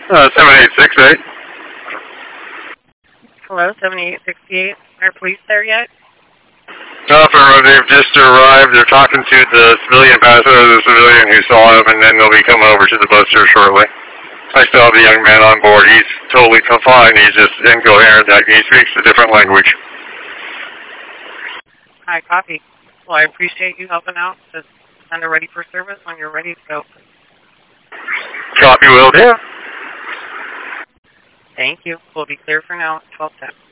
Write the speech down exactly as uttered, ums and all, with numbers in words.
Uh, seven eight six eight. Hello, seven eight six eight. Are police there yet? No, for, they've just arrived. They're talking to the civilian passenger, the civilian who saw him, and then they'll be coming over to the bus here shortly. I still have the young man on board. He's totally fine. He's just incoherent. He speaks a different language. Hi, copy. Well, I appreciate you helping out. Just send it ready for service when you're ready to go. Copy, will do. Thank you. We'll be clear for now at twelve ten.